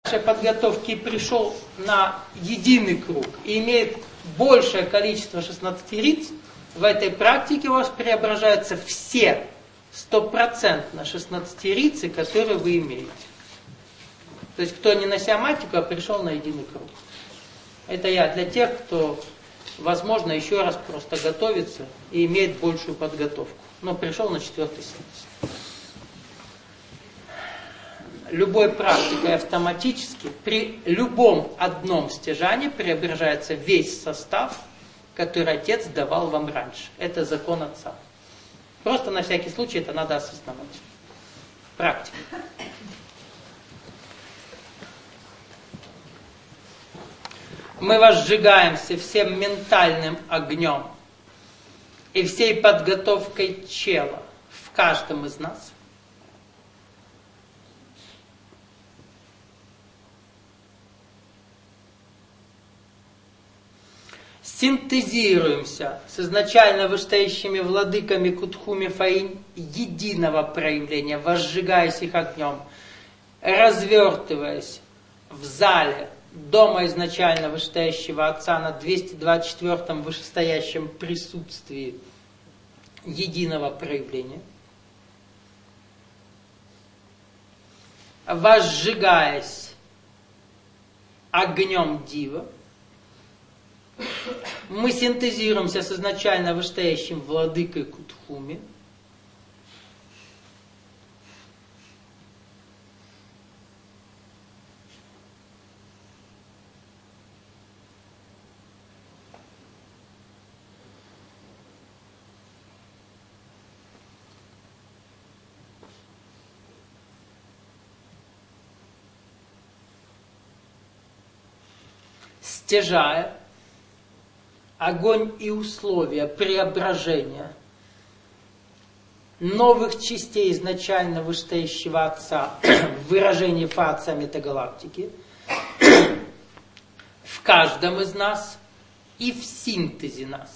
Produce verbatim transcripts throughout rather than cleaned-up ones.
нашей подготовки пришел на единый круг и имеет большее количество шестнадцати риц, в этой практике у вас преображаются все стопроцентно шестнадцатирицы, которые вы имеете. То есть кто не на сиоматику, а пришел на единый круг. Это я для тех, кто, возможно, еще раз просто готовится и имеет большую подготовку, но пришел на четвертый синтез. Любой практикой автоматически при любом одном стяжании преображается весь состав, который отец давал вам раньше. Это закон отца. Просто на всякий случай это надо осознавать. Практика. Мы возжигаемся всем ментальным огнем и всей подготовкой чела в каждом из нас. Синтезируемся с изначально вышестоящими владыками Кутхуми Фаинь единого проявления, возжигаясь их огнем, развертываясь в зале дома изначально вышестоящего Отца на двести двадцать четвёртом вышестоящем присутствии единого проявления, возжигаясь огнем Дива, мы синтезируемся с изначально вышестоящим владыкой Кутхуми, стяжая огонь и условия преображения новых частей изначально вышестоящего Отца в выражении фа-отца метагалактики в каждом из нас и в синтезе нас.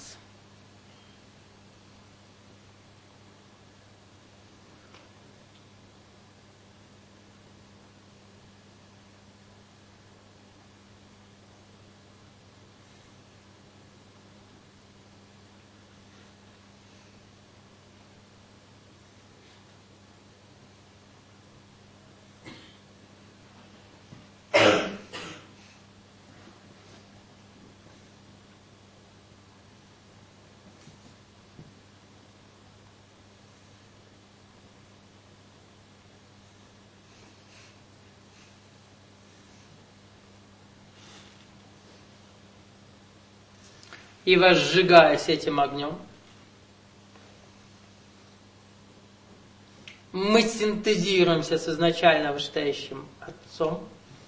И возжигаясь этим огнем, мы синтезируемся с изначально вышестоящим Отцом,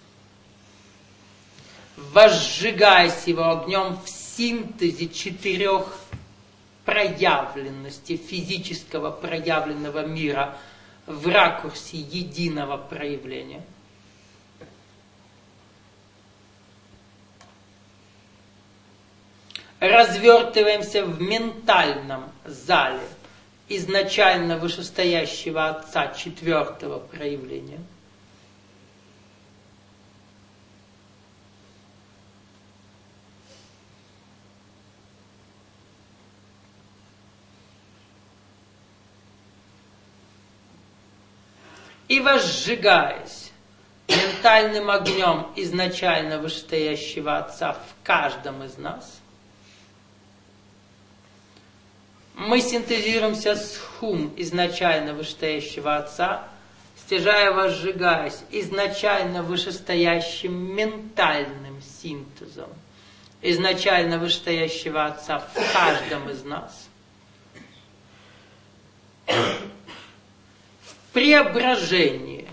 возжигаясь его огнем в синтезе четырех проявленностей физического проявленного мира в ракурсе единого проявления. Развертываемся в ментальном зале изначально вышестоящего Отца четвертого проявления. И возжигаясь ментальным огнем изначально вышестоящего Отца в каждом из нас, мы синтезируемся с хум изначально вышестоящего Отца, стяжая, возжигаясь изначально вышестоящим ментальным синтезом изначально вышестоящего Отца в каждом из нас, в преображении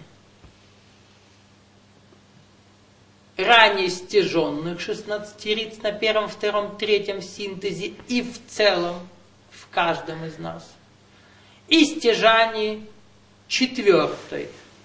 ранее стяженных шестнадцати риц на первом, втором, третьем синтезе и в целом в каждом из нас. И стяжании четвертой,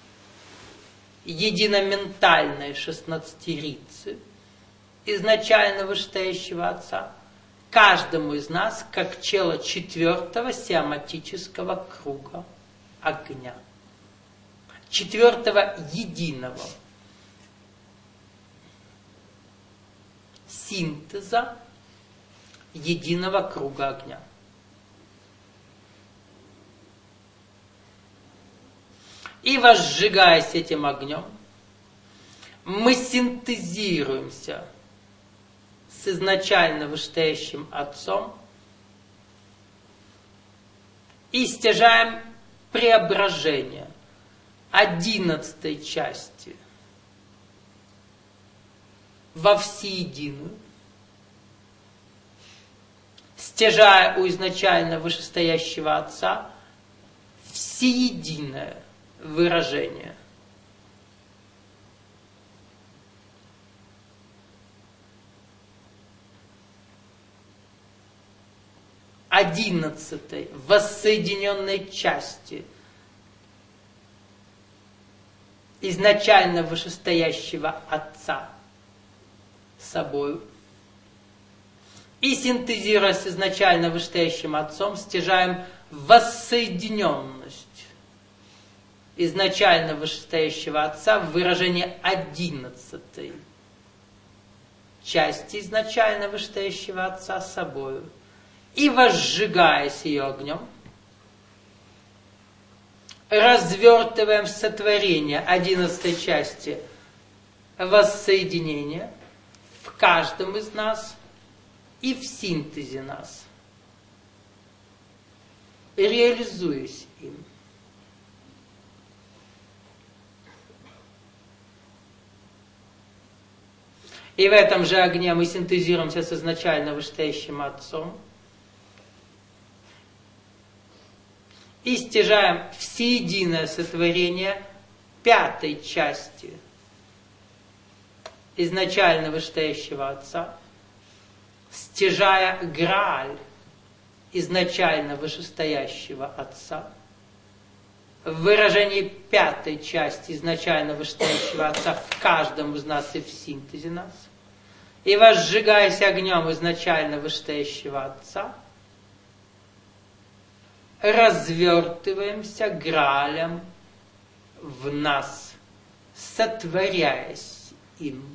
единоментальной шестнадцатирицы, изначально вышестоящего Отца, каждому из нас, как чело четвертого сиоматического круга огня. Четвертого единого. синтеза единого круга огня. И возжигаясь этим огнем, мы синтезируемся с изначально вышестоящим Отцом и стяжаем преображение одиннадцатой части во всеединую, стяжая у изначально вышестоящего Отца всеединое выражение. Одиннадцатой воссоединенной части изначально вышестоящего Отца собою. И синтезируя с изначально вышестоящим Отцом, стяжаем воссоединенность изначально вышестоящего Отца в выражение одиннадцатой части изначально вышестоящего Отца собою. И возжигаясь ее огнем, развертываем сотворение одиннадцатой части воссоединения в каждом из нас и в синтезе нас, реализуясь им. И в этом же огне мы синтезируемся с изначально вышестоящим Отцом и стяжаем всеединое сотворение пятой части изначально вышестоящего Отца, стяжая Грааль изначально вышестоящего Отца в выражении пятой части изначально вышестоящего Отца в каждом из нас и в синтезе нас, и возжигаясь огнем изначально вышестоящего Отца, развертываемся Граалем в нас, сотворяясь им.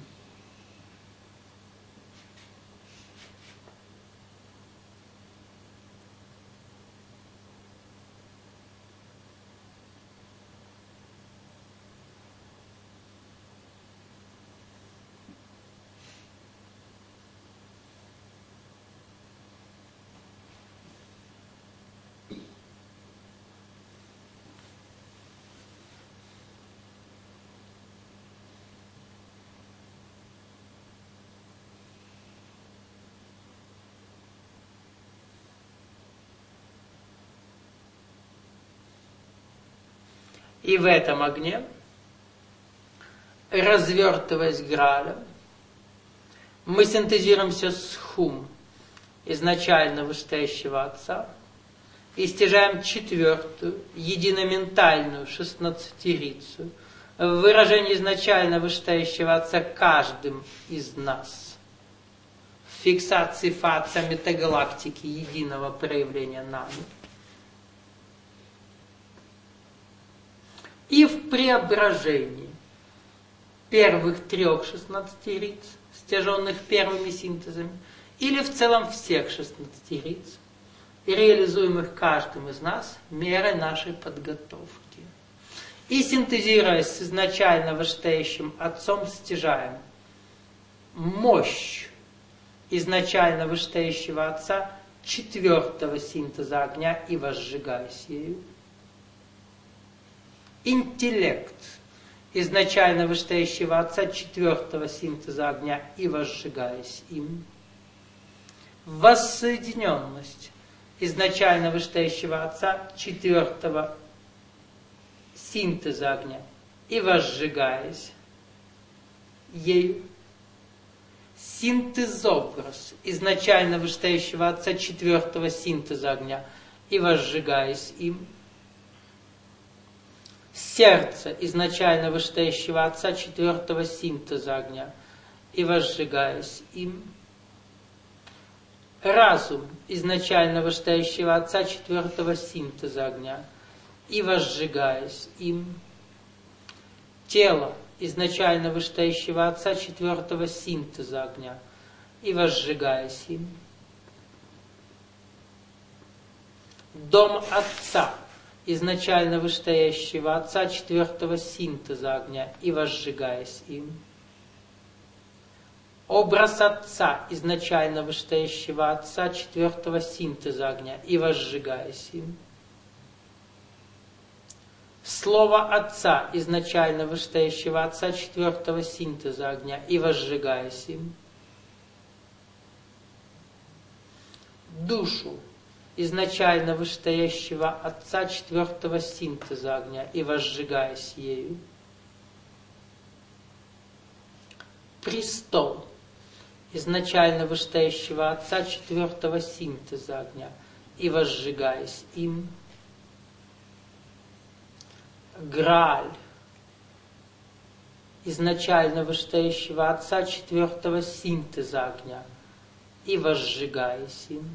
И в этом огне, развертываясь Граалем, мы синтезируемся с Хум, изначально вышестоящего Отца, и стяжаем четвертую, единоментальную шестнадцатерицу в выражении изначально вышестоящего Отца каждым из нас, в фиксации фаца метагалактики единого проявления нами. И в преображении первых трех шестнадцатериц, стяженных первыми синтезами, или в целом всех шестнадцатериц, реализуемых каждым из нас мерой нашей подготовки. И синтезируясь с изначально вышестоящим Отцом, стяжаем мощь изначально вышестоящего Отца четвертого синтеза огня и возжигаясь ею. Интеллект изначально вышестоящего Отца четвертого синтеза огня и возжигаясь им. Воссоединенность изначально вышестоящего Отца четвертого синтеза огня и возжигаясь ею. Синтезобраз изначально вышестоящего Отца четвертого синтеза огня и возжигаясь им. Сердце изначально вышестоящего Отца четвертого синтеза огня и возжигаясь им. Разум изначально вышестоящего Отца четвертого синтеза огня и возжигаясь им. Тело изначально вышестоящего Отца четвертого синтеза огня и возжигаясь им. Дом Отца, изначально вышестоящего Отца четвертого синтеза огня, и возжигаясь им. Образ Отца, изначально вышестоящего Отца четвертого синтеза огня, и возжигаясь им. Слово Отца, изначально вышестоящего Отца четвертого синтеза огня, и возжигаясь им. Душу, изначально вышестоящего Отца четвертого синтеза огня, и возжигаясь ею. Престол, изначально вышестоящего Отца четвертого синтеза огня, и возжигаясь им. Грааль, изначально вышестоящего Отца четвертого синтеза огня, и возжигаясь им.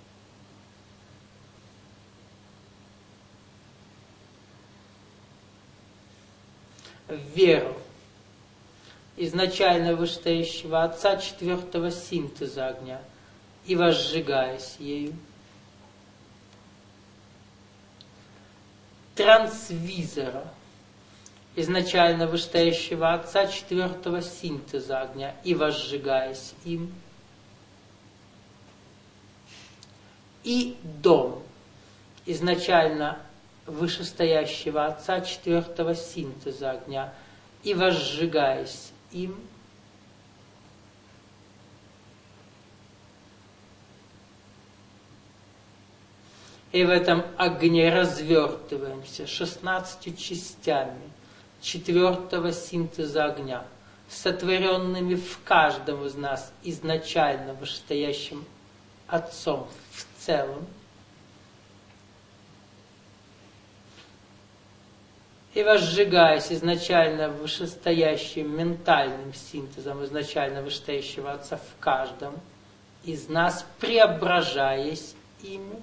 Веру, изначально вышестоящего Отца четвертого синтеза огня, и возжигаясь ею. Трансвизора, изначально вышестоящего Отца четвертого синтеза огня, и возжигаясь им. И дом, изначально вышестоящего Отца четвертого синтеза огня, и возжигаясь им. И в этом огне развертываемся шестнадцатью частями четвертого синтеза огня, сотворенными в каждом из нас изначально вышестоящим Отцом в целом. И возжигаясь изначально вышестоящим ментальным синтезом изначально вышестоящего Отца в каждом из нас, преображаясь ими,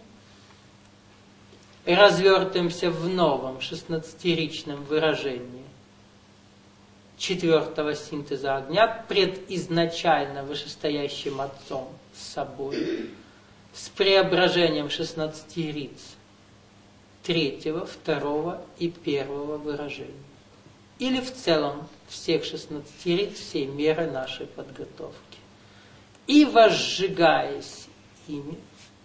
и развертываемся в новом шестнадцатиричном выражении четвертого синтеза огня пред изначально вышестоящим Отцом с собой, с преображением шестнадцати риц третьего, второго и первого выражения. Или в целом всех шестнадцати риц всей меры нашей подготовки. И возжигаясь ими,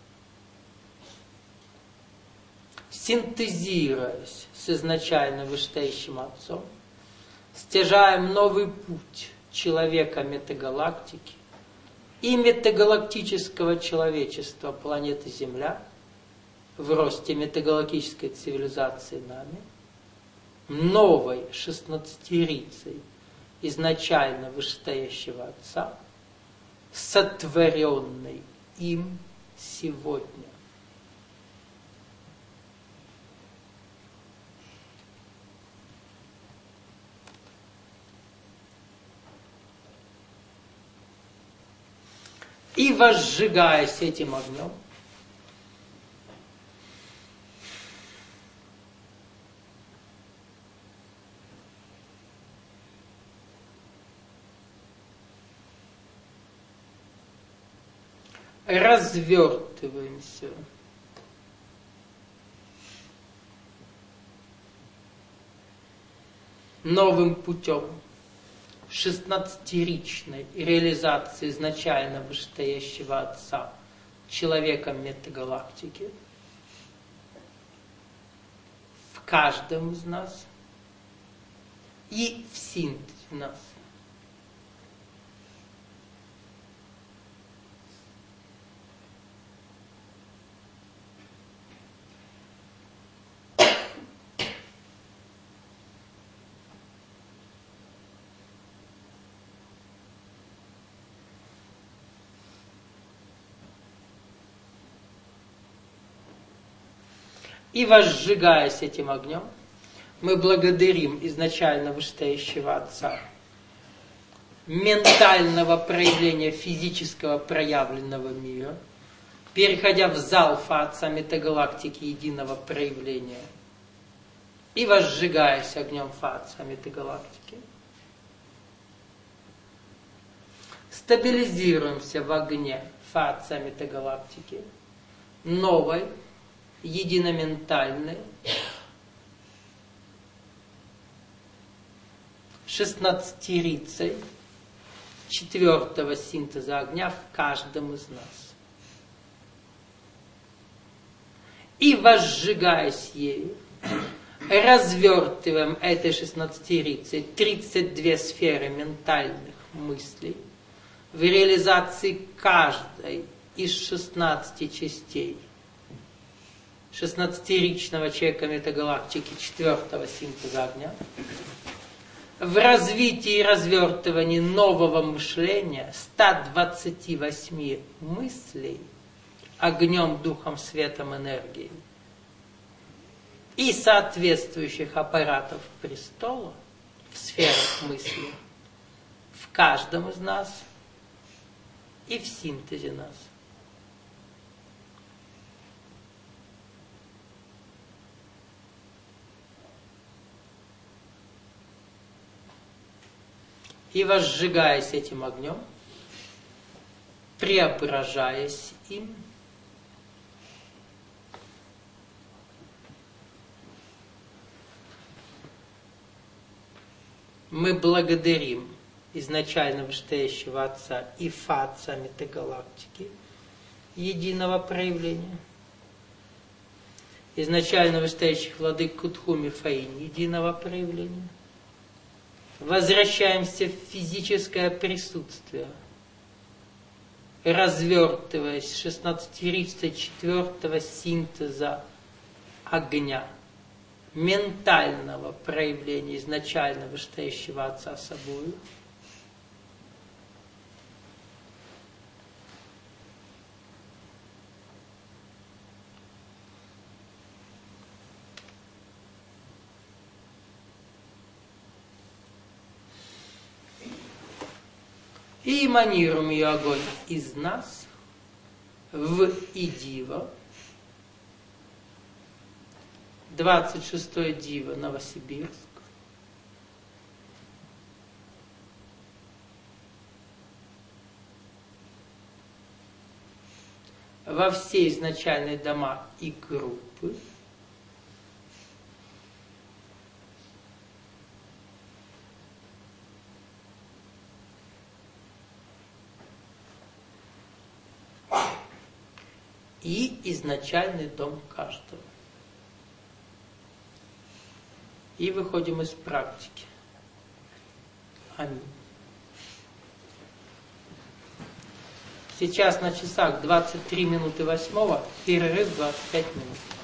синтезируясь с изначально вышестоящим Отцом, стяжаем новый путь человека метагалактики и метагалактического человечества планеты Земля в росте метагалактической цивилизации нами, новой шестнадцатирицей изначально вышестоящего Отца, сотворенной им сегодня. И возжигаясь этим огнем, развертываемся новым путем шестнадцатиричной реализации изначально вышестоящего Отца человеком метагалактики в каждом из нас и в синтезе нас. И возжигаясь этим огнем, мы благодарим изначально вышестоящего Отца, ментального проявления физического проявленного мира, переходя в залфа Отца метагалактики единого проявления, и возжигаясь огнем Фа Отца метагалактики. стабилизируемся в огне фация метагалактики, новой, единоментальной, шестнадцатерицей четвертого синтеза огня в каждом из нас. И возжигаясь ею, развертываем этой шестнадцатерицей тридцать две сферы ментальных мыслей в реализации каждой из шестнадцати частей шестнадцатеричного человека метагалактики четвертого синтеза огня, в развитии и развертывании нового мышления ста двадцати восьми мыслей огнем, духом, светом, энергией и соответствующих аппаратов престола в сферах мысли в каждом из нас и в синтезе нас. И возжигаясь этим огнем, преображаясь им, мы благодарим изначально вышестоящего Отца Ифа, Отца Метагалактики, единого проявления, изначально вышестоящих владык Кутхуми Фаин, единого проявления. Возвращаемся в физическое присутствие, развертываясь шестнадцатерицей четвертого синтеза огня, ментального проявления изначально вышестоящего Отца собою, и эманируем ее огонь из нас в Идива, двадцать шестое Дива, Новосибирск, во все изначальные дома и группы, и изначальный дом каждого. И выходим из практики. Аминь. Сейчас на часах двадцать три минуты восьмого, перерыв двадцать пять минут.